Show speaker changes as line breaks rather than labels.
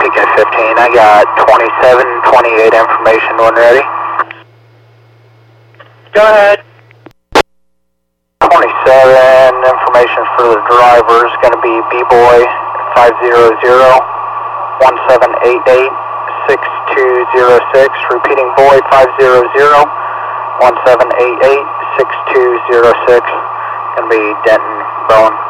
PK-15, I got 2728 information when ready.
Go ahead.
27 information for the driver is going to be B-Boy 500-1788-6206. Repeating boy 500-1788-6206. Going to be Denton Bowen.